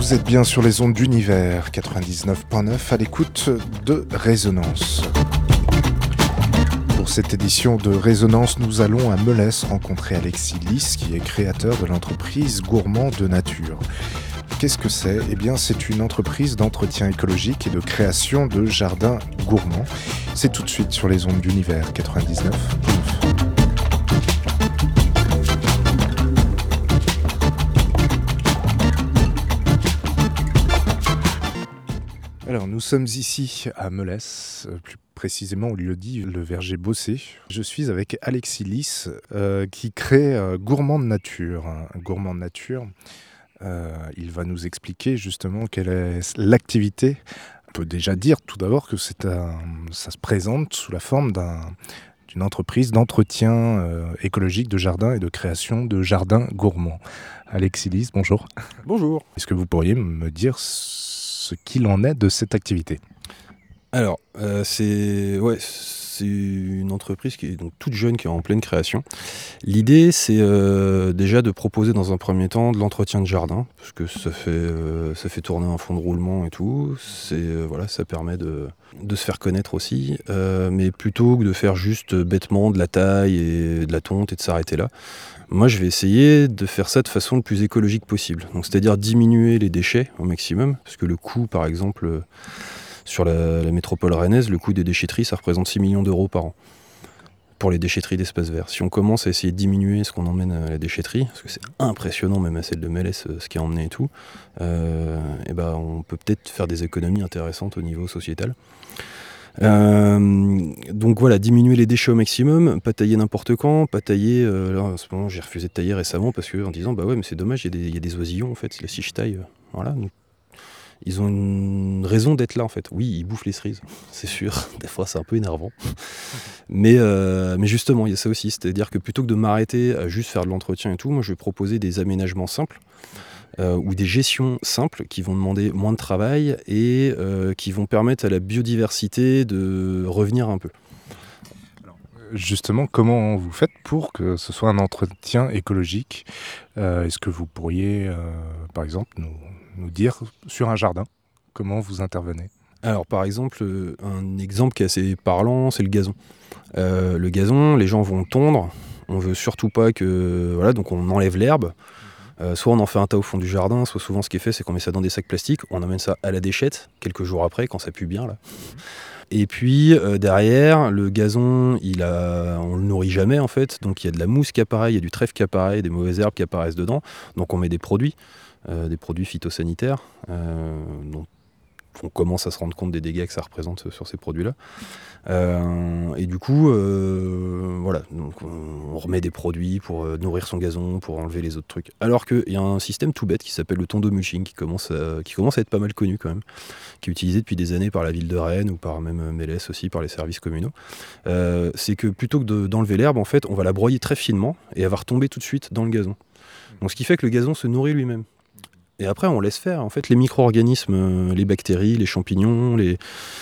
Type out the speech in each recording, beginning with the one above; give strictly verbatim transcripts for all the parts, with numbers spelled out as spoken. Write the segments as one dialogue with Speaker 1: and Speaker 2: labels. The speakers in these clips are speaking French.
Speaker 1: Vous êtes bien sur les ondes d'Univers quatre-vingt-dix-neuf point neuf à l'écoute de Résonance. Pour cette édition de Résonance, nous allons à Melesse rencontrer Alexis Lys, qui est créateur de l'entreprise Gourmand de Nature. Qu'est-ce que c'est ? Eh bien, c'est une entreprise d'entretien écologique et de création de jardins gourmands. C'est tout de suite sur les ondes d'Univers quatre-vingt-dix-neuf point neuf. Alors, nous sommes ici à Melesse, plus précisément au lieu-dit le verger Bossé. Je suis avec Alexis Lys, euh, qui crée euh, Gourmand de Nature. Gourmand de Nature, euh, il va nous expliquer justement quelle est l'activité. On peut déjà dire tout d'abord que c'est un, ça se présente sous la forme d'un, d'une entreprise d'entretien euh, écologique de jardins et de création de jardins gourmands. Alexis Lys, bonjour.
Speaker 2: Bonjour.
Speaker 1: Est-ce que vous pourriez me dire ce qu'il en est de cette activité ?
Speaker 2: Alors, euh, c'est, ouais, c'est une entreprise qui est donc toute jeune, qui est en pleine création. L'idée, c'est euh, déjà de proposer dans un premier temps de l'entretien de jardin, parce que ça fait, euh, ça fait tourner un fond de roulement et tout. C'est, euh, voilà, ça permet de, de se faire connaître aussi, euh, mais plutôt que de faire juste bêtement de la taille et de la tonte et de s'arrêter là. Moi, je vais essayer de faire ça de façon le plus écologique possible. Donc, c'est-à-dire diminuer les déchets au maximum, parce que le coût, par exemple, sur la, la métropole rennaise, le coût des déchetteries, ça représente six millions d'euros par an pour les déchetteries d'espaces verts. Si on commence à essayer de diminuer ce qu'on emmène à la déchetterie, parce que c'est impressionnant, même à celle de Melesse, ce qui est emmené et tout, euh, et ben, on peut peut-être faire des économies intéressantes au niveau sociétal. Euh, donc voilà, diminuer les déchets au maximum, pas tailler n'importe quand, pas tailler, euh, là en ce moment j'ai refusé de tailler récemment parce que en disant bah ouais mais c'est dommage, il y, y a des oisillons en fait, là, si je taille, euh, voilà, donc, ils ont une raison d'être là en fait. Oui, ils bouffent les cerises, c'est sûr, des fois c'est un peu énervant, mais, euh, mais justement il y a ça aussi, c'est-à-dire que plutôt que de m'arrêter à juste faire de l'entretien et tout, moi je vais proposer des aménagements simples. Euh, ou des gestions simples qui vont demander moins de travail et euh, qui vont permettre à la biodiversité de revenir un peu.
Speaker 1: Justement, comment vous faites pour que ce soit un entretien écologique ? euh, Est-ce que vous pourriez, euh, par exemple, nous, nous dire sur un jardin, comment vous intervenez ?
Speaker 2: Alors par exemple, un exemple qui est assez parlant, c'est le gazon. Euh, le gazon, les gens vont tondre, on veut surtout pas que... Voilà, donc on enlève l'herbe. Euh, soit on en fait un tas au fond du jardin, soit souvent ce qui est fait c'est qu'on met ça dans des sacs plastiques, on amène ça à la déchette quelques jours après quand ça pue bien là. Et puis euh, derrière le gazon, il a, on le nourrit jamais en fait, donc il y a de la mousse qui apparaît, il y a du trèfle qui apparaît, des mauvaises herbes qui apparaissent dedans, donc on met des produits, euh, des produits phytosanitaires, euh, dont on commence à se rendre compte des dégâts que ça représente sur ces produits-là. Euh, et du coup, euh, voilà, donc on remet des produits pour euh, nourrir son gazon, pour enlever les autres trucs. Alors qu'il y a un système tout bête qui s'appelle le tondeau-mulching, qui commence, à, qui commence à être pas mal connu quand même, qui est utilisé depuis des années par la ville de Rennes ou par même Melesse aussi, par les services communaux. Euh, c'est que plutôt que de, d'enlever l'herbe, en fait, on va la broyer très finement et elle va retomber tout de suite dans le gazon. Donc ce qui fait que le gazon se nourrit lui-même. Et après, on laisse faire. En fait, les micro-organismes, les bactéries, les champignons, les,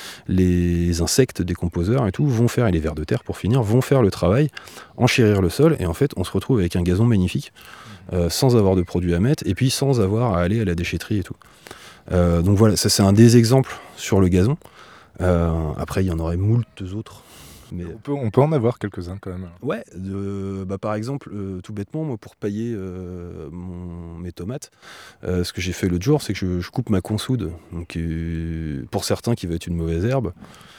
Speaker 2: les insectes décomposeurs et tout, vont faire, et les vers de terre pour finir, vont faire le travail, enchérir le sol. Et en fait, on se retrouve avec un gazon magnifique, euh, sans avoir de produits à mettre, et puis sans avoir à aller à la déchetterie et tout. Euh, donc voilà, ça c'est un des exemples sur le gazon. Euh, après, il y en aurait moult autres.
Speaker 1: Mais... On, peut, on peut en avoir quelques-uns quand même.
Speaker 2: Ouais, euh, bah par exemple, euh, tout bêtement, moi pour pailler euh, mon, mes tomates, euh, ce que j'ai fait l'autre jour, c'est que je, je coupe ma consoude. Donc, euh, pour certains qui va être une mauvaise herbe,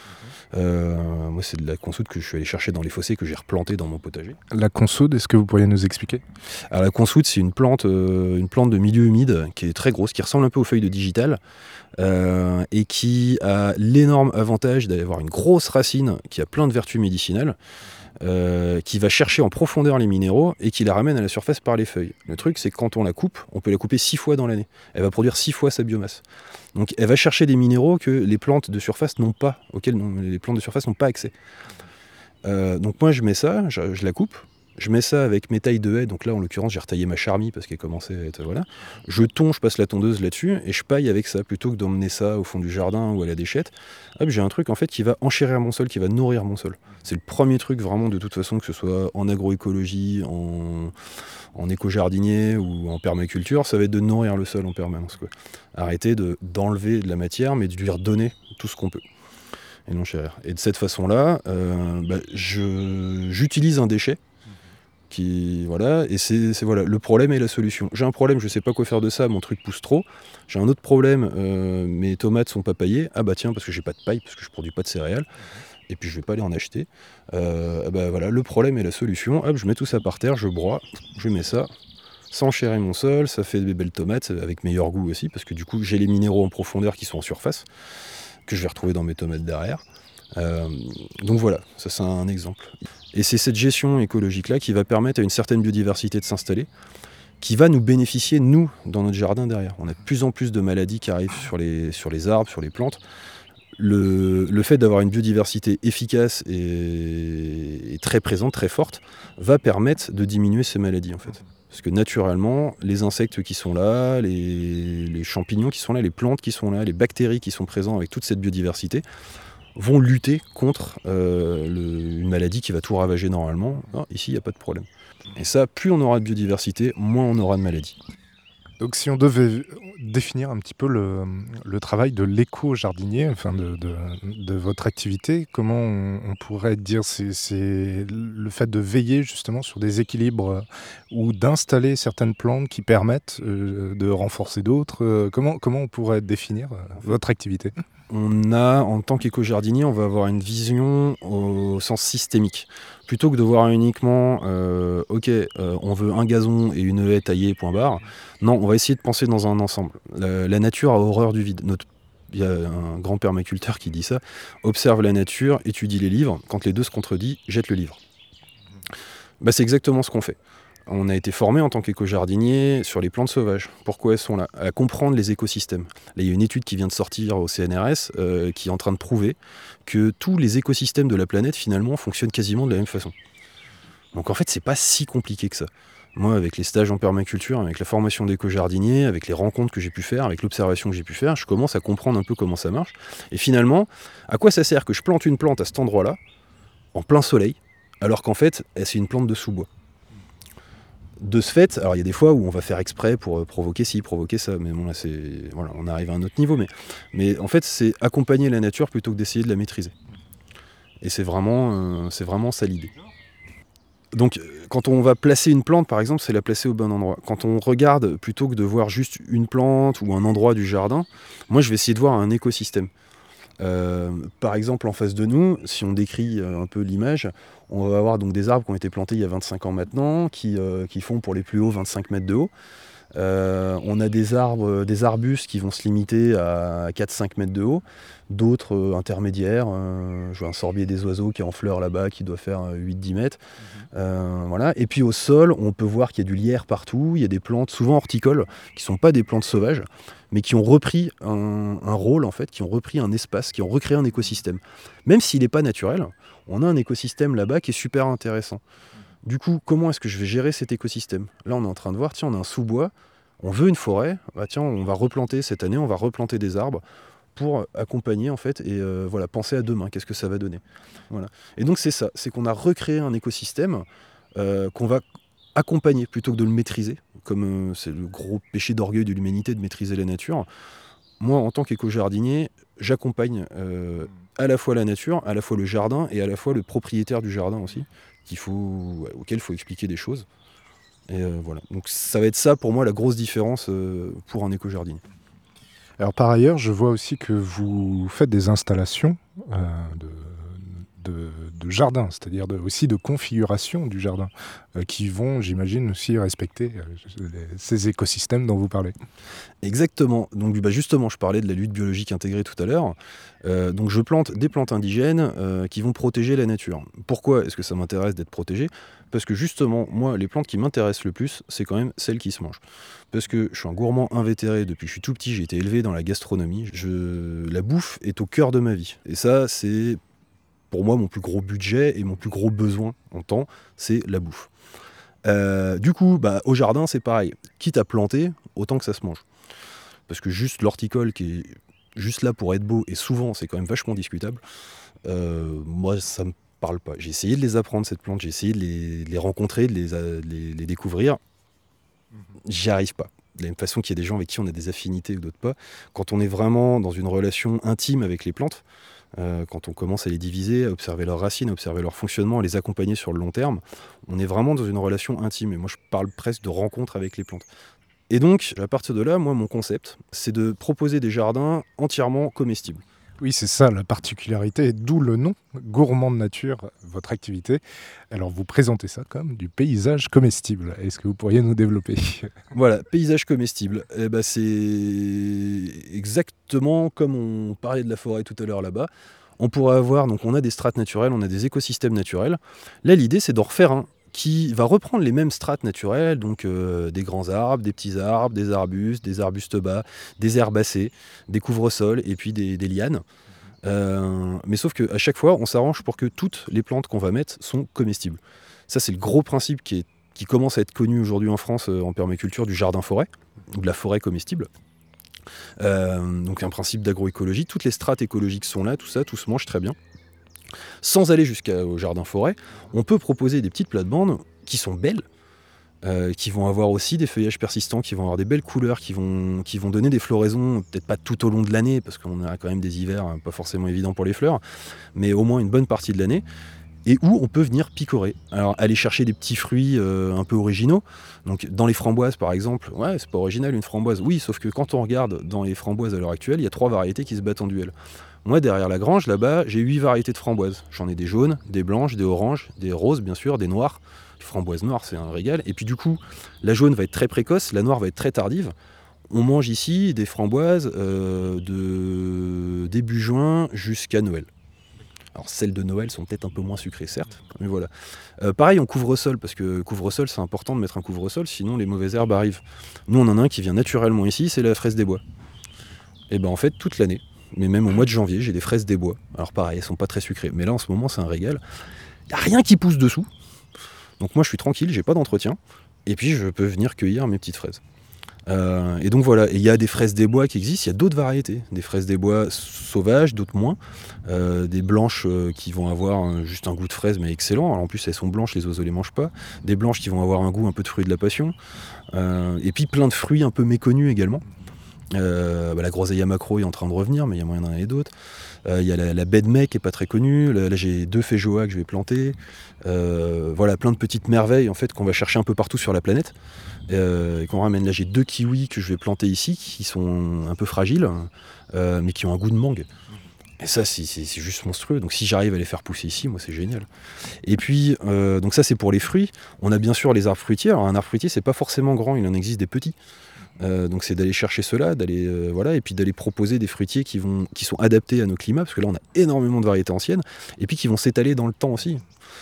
Speaker 2: euh, moi c'est de la consoude que je suis allé chercher dans les fossés, que j'ai replantée dans mon potager.
Speaker 1: La consoude, est-ce que vous pourriez nous expliquer ?
Speaker 2: Alors la consoude, c'est une plante, euh, une plante de milieu humide qui est très grosse, qui ressemble un peu aux feuilles de digital. Euh, et qui a l'énorme avantage d'avoir une grosse racine qui a plein de vertus médicinales, euh, qui va chercher en profondeur les minéraux et qui la ramène à la surface par les feuilles. Le truc, c'est que quand on la coupe, on peut la couper six fois dans l'année. Elle va produire six fois sa biomasse. Donc elle va chercher des minéraux que les plantes de surface n'ont pas, auxquels non, les plantes de surface n'ont pas accès. Euh, donc moi je mets ça, je, je la coupe, je mets ça avec mes tailles de haies, donc là en l'occurrence j'ai retaillé ma charmille parce qu'elle commençait à être... Voilà. Je tonds, je passe la tondeuse là-dessus et je paille avec ça, plutôt que d'emmener ça au fond du jardin ou à la déchette. Hop, j'ai un truc en fait qui va enchérir mon sol, qui va nourrir mon sol. C'est le premier truc vraiment de toute façon, que ce soit en agroécologie, en, en éco-jardinier ou en permaculture, ça va être de nourrir le sol en permanence, quoi. Arrêter de, d'enlever de la matière, mais de lui redonner tout ce qu'on peut. Et non chérir. Et de cette façon-là, euh, bah, je, j'utilise un déchet. Qui, voilà, et c'est, c'est voilà, le problème et la solution. J'ai un problème, je sais pas quoi faire de ça, mon truc pousse trop. J'ai un autre problème, euh, mes tomates sont pas paillées. Ah bah tiens, parce que j'ai pas de paille, parce que je produis pas de céréales, et puis je vais pas aller en acheter. Euh, bah voilà, le problème et la solution. Hop, je mets tout ça par terre, je broie, je mets ça, ça enchérit mon sol, ça fait des belles tomates avec meilleur goût aussi, parce que du coup j'ai les minéraux en profondeur qui sont en surface, que je vais retrouver dans mes tomates derrière. Euh, donc voilà, ça c'est un exemple. Et c'est cette gestion écologique-là qui va permettre à une certaine biodiversité de s'installer, qui va nous bénéficier, nous, dans notre jardin derrière. On a de plus en plus de maladies qui arrivent sur les, sur les arbres, sur les plantes. Le, le fait d'avoir une biodiversité efficace et, et très présente, très forte, va permettre de diminuer ces maladies en fait. Parce que naturellement, les insectes qui sont là, les, les champignons qui sont là, les plantes qui sont là, les bactéries qui sont présentes avec toute cette biodiversité, vont lutter contre euh, le, une maladie qui va tout ravager normalement. Non, ici, il n'y a pas de problème. Et ça, plus on aura de biodiversité, moins on aura de maladies.
Speaker 1: Donc si on devait définir un petit peu le, le travail de l'éco-jardinier, enfin de, de, de votre activité, comment on, on pourrait dire c'est, c'est le fait de veiller justement sur des équilibres euh, ou d'installer certaines plantes qui permettent euh, de renforcer d'autres. Euh, comment, comment on pourrait définir euh, votre activité ?
Speaker 2: On a, en tant qu'éco-jardinier, on va avoir une vision au sens systémique. Plutôt que de voir uniquement, euh, ok, euh, on veut un gazon et une haie taillée, point barre. Non, on va essayer de penser dans un ensemble. La, la nature a horreur du vide. Notre, il y a un grand permaculteur qui dit ça. Observe la nature, étudie les livres. Quand les deux se contredisent, jette le livre. Bah, c'est exactement ce qu'on fait. On a été formé en tant qu'éco-jardinier sur les plantes sauvages. Pourquoi elles sont là ? À comprendre les écosystèmes. Là, il y a une étude qui vient de sortir au C N R S euh, qui est en train de prouver que tous les écosystèmes de la planète, finalement, fonctionnent quasiment de la même façon. Donc en fait, c'est pas si compliqué que ça. Moi, avec les stages en permaculture, avec la formation d'éco-jardinier, avec les rencontres que j'ai pu faire, avec l'observation que j'ai pu faire, je commence à comprendre un peu comment ça marche. Et finalement, à quoi ça sert que je plante une plante à cet endroit-là, en plein soleil, alors qu'en fait, c'est une plante de sous-bois ? De ce fait, alors il y a des fois où on va faire exprès pour provoquer ci, provoquer ça, mais bon là c'est, voilà, on arrive à un autre niveau, mais, mais en fait c'est accompagner la nature plutôt que d'essayer de la maîtriser. Et c'est vraiment, euh, c'est vraiment ça l'idée. Donc quand on va placer une plante par exemple, c'est la placer au bon endroit. Quand on regarde, plutôt que de voir juste une plante ou un endroit du jardin, moi je vais essayer de voir un écosystème. Euh, par exemple en face de nous, si on décrit un peu l'image, on va avoir donc des arbres qui ont été plantés il y a vingt-cinq ans maintenant, qui, euh, qui font pour les plus hauts vingt-cinq mètres de haut. Euh, on a des arbres, des arbustes qui vont se limiter à quatre à cinq mètres de haut, d'autres euh, intermédiaires. Euh, je vois un sorbier des oiseaux qui est en fleurs là-bas, qui doit faire huit à dix mètres. Mmh. Euh, voilà. Et puis au sol, on peut voir qu'il y a du lierre partout, il y a des plantes souvent horticoles, qui ne sont pas des plantes sauvages, mais qui ont repris un, un rôle, en fait, qui ont repris un espace, qui ont recréé un écosystème. Même s'il n'est pas naturel, on a un écosystème là-bas qui est super intéressant. Du coup, comment est-ce que je vais gérer cet écosystème ? Là, on est en train de voir, tiens, on a un sous-bois, on veut une forêt, bah tiens, on va replanter cette année, on va replanter des arbres pour accompagner, en fait, et euh, voilà, penser à demain, qu'est-ce que ça va donner. Voilà. Et donc, c'est ça, c'est qu'on a recréé un écosystème euh, qu'on va accompagner plutôt que de le maîtriser, comme euh, c'est le gros péché d'orgueil de l'humanité de maîtriser la nature. Moi, en tant qu'éco-jardinier, j'accompagne euh, à la fois la nature, à la fois le jardin et à la fois le propriétaire du jardin aussi, qu'il faut, auquel il faut expliquer des choses. Et euh, voilà. Donc ça va être ça pour moi la grosse différence euh, pour un éco-jardinier.
Speaker 1: Alors par ailleurs, je vois aussi que vous faites des installations euh, de, de, de jardin, c'est-à-dire de, aussi de configuration du jardin, euh, qui vont, j'imagine, aussi respecter euh, ces écosystèmes dont vous parlez.
Speaker 2: Exactement. Donc bah justement, je parlais de la lutte biologique intégrée tout à l'heure. Euh, donc je plante des plantes indigènes euh, qui vont protéger la nature. Pourquoi est-ce que ça m'intéresse d'être protégé ? Parce que justement, moi, les plantes qui m'intéressent le plus, c'est quand même celles qui se mangent. Parce que je suis un gourmand invétéré depuis que je suis tout petit, j'ai été élevé dans la gastronomie. Je... La bouffe est au cœur de ma vie. Et ça, c'est pour moi, mon plus gros budget et mon plus gros besoin en temps, c'est la bouffe. Euh, du coup, bah, au jardin, c'est pareil. Quitte à planter, autant que ça se mange. Parce que juste l'horticole qui est juste là pour être beau, et souvent, c'est quand même vachement discutable, euh, moi, ça me parle pas. J'ai essayé de les apprendre, cette plante, j'ai essayé de les, de les rencontrer, de les, de les, de les découvrir. J'y arrive pas. De la même façon qu'il y a des gens avec qui on a des affinités ou d'autres pas. Quand on est vraiment dans une relation intime avec les plantes, euh, quand on commence à les diviser, à observer leurs racines, à observer leur fonctionnement, à les accompagner sur le long terme, on est vraiment dans une relation intime. Et moi, je parle presque de rencontre avec les plantes. Et donc, à partir de là, moi, mon concept, c'est de proposer des jardins entièrement comestibles.
Speaker 1: Oui, c'est ça la particularité, d'où le nom, Gourmand de Nature, votre activité. Alors vous présentez ça comme du paysage comestible. Est-ce que vous pourriez nous développer ?
Speaker 2: Voilà, paysage comestible. Eh ben, c'est exactement comme on parlait de la forêt tout à l'heure là-bas. On pourrait avoir, donc on a des strates naturelles, on a des écosystèmes naturels. Là, l'idée, c'est d'en refaire un qui va reprendre les mêmes strates naturelles, donc euh, des grands arbres, des petits arbres, des arbustes, des arbustes bas, des herbacées, des couvre-sols et puis des, des lianes. Euh, mais sauf qu'à chaque fois, on s'arrange pour que toutes les plantes qu'on va mettre sont comestibles. Ça, c'est le gros principe qui, est, qui commence à être connu aujourd'hui en France euh, en permaculture du jardin-forêt, ou de la forêt comestible. Euh, donc un principe d'agroécologie. Toutes les strates écologiques sont là, tout ça, tout se mange très bien. Sans aller jusqu'au jardin-forêt, on peut proposer des petites plates-bandes qui sont belles, euh, qui vont avoir aussi des feuillages persistants, qui vont avoir des belles couleurs, qui vont, qui vont donner des floraisons, peut-être pas tout au long de l'année, parce qu'on a quand même des hivers hein, pas forcément évidents pour les fleurs, mais au moins une bonne partie de l'année, et où on peut venir picorer. Alors aller chercher des petits fruits euh, un peu originaux, donc dans les framboises par exemple, ouais c'est pas original une framboise, oui, sauf que quand on regarde dans les framboises à l'heure actuelle, il y a trois variétés qui se battent en duel. Moi, derrière la grange, là-bas, j'ai huit variétés de framboises. J'en ai des jaunes, des blanches, des oranges, des roses, bien sûr, des noires. Les framboises noires, c'est un régal. Et puis du coup, la jaune va être très précoce, la noire va être très tardive. On mange ici des framboises euh, de début juin jusqu'à Noël. Alors celles de Noël sont peut-être un peu moins sucrées, certes, mais voilà. Euh, pareil en couvre-sol, parce que couvre-sol, c'est important de mettre un couvre-sol, sinon les mauvaises herbes arrivent. Nous, on en a un qui vient naturellement ici, c'est la fraise des bois. Et ben en fait, toute l'année, mais même au mois de janvier, j'ai des fraises des bois. Alors pareil, elles sont pas très sucrées, mais là en ce moment c'est un régal. Il n'y a rien qui pousse dessous. Donc moi je suis tranquille, j'ai pas d'entretien. Et puis je peux venir cueillir mes petites fraises. Euh, et donc voilà, il y a des fraises des bois qui existent, il y a d'autres variétés. Des fraises des bois sauvages, d'autres moins. Euh, des blanches euh, qui vont avoir euh, juste un goût de fraise mais excellent. Alors en plus elles sont blanches, les oiseaux les mangent pas. Des blanches qui vont avoir un goût un peu de fruit de la passion. Euh, et puis plein de fruits un peu méconnus également. Euh, bah, la groseille à maquereau est en train de revenir, mais il y a moyen d'en aller d'autres. Il euh, y a la, la baie de mai qui est pas très connue. Là, là j'ai deux feijoas que je vais planter. Euh, voilà, plein de petites merveilles en fait qu'on va chercher un peu partout sur la planète euh, et qu'on ramène. Là, j'ai deux kiwis que je vais planter ici, qui sont un peu fragiles, euh, mais qui ont un goût de mangue. Et ça, c'est, c'est, c'est juste monstrueux. Donc, si j'arrive à les faire pousser ici, moi, c'est génial. Et puis, euh, donc ça, c'est pour les fruits. On a bien sûr les arbres fruitiers. Alors, un arbre fruitier, c'est pas forcément grand. Il en existe des petits. Euh, donc c'est d'aller chercher cela, d'aller euh, voilà, et puis d'aller proposer des fruitiers qui vont, qui sont adaptés à nos climats, parce que là on a énormément de variétés anciennes, et puis qui vont s'étaler dans le temps aussi,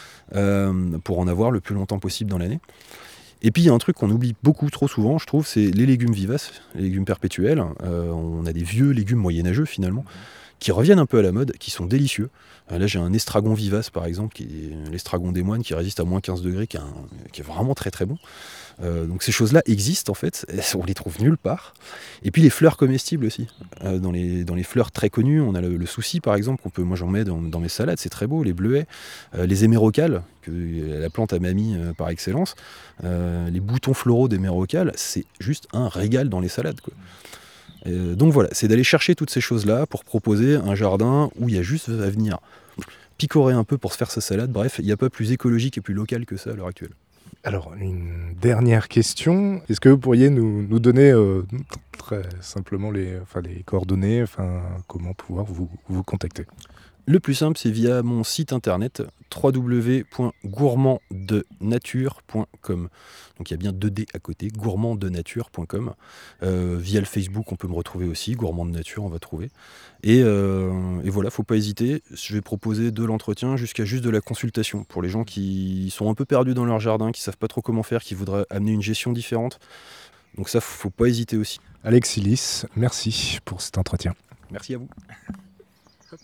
Speaker 2: euh, pour en avoir le plus longtemps possible dans l'année. Et puis il y a un truc qu'on oublie beaucoup trop souvent, je trouve, c'est les légumes vivaces, les légumes perpétuels. Euh, on a des vieux légumes moyenâgeux finalement, qui reviennent un peu à la mode, qui sont délicieux. Euh, là j'ai un estragon vivace par exemple, qui est l'estragon des moines, qui résiste à moins quinze degrés, qui est, un, qui est vraiment très très bon. Euh, donc ces choses-là existent en fait, on les trouve nulle part. Et puis les fleurs comestibles aussi. Euh, dans, les, dans les fleurs très connues, on a le, le souci par exemple, qu'on peut, moi j'en mets dans, dans mes salades, c'est très beau, les bleuets, euh, les hémérocales, que la plante à mamie euh, par excellence, euh, les boutons floraux d'hémérocales, c'est juste un régal dans les salades, quoi. Euh, donc voilà, c'est d'aller chercher toutes ces choses-là pour proposer un jardin où il y a juste à venir picorer un peu pour se faire sa salade. Bref, il n'y a pas plus écologique et plus local que ça à l'heure actuelle.
Speaker 1: Alors, une dernière question. Est-ce que vous pourriez nous, nous donner euh, très simplement les, enfin, les coordonnées, enfin, comment pouvoir vous, vous contacter ?
Speaker 2: Le plus simple, c'est via mon site internet w w w point gourmand de nature point com. Donc il y a bien deux D à côté, gourmand de nature point com. Euh, via le Facebook, on peut me retrouver aussi, Gourmand de Nature, on va trouver. Et, euh, et voilà, faut pas hésiter. Je vais proposer de l'entretien jusqu'à juste de la consultation pour les gens qui sont un peu perdus dans leur jardin, qui savent pas trop comment faire, qui voudraient amener une gestion différente. Donc ça, faut pas hésiter aussi.
Speaker 1: Alexis Lys, merci pour cet entretien.
Speaker 2: Merci à vous.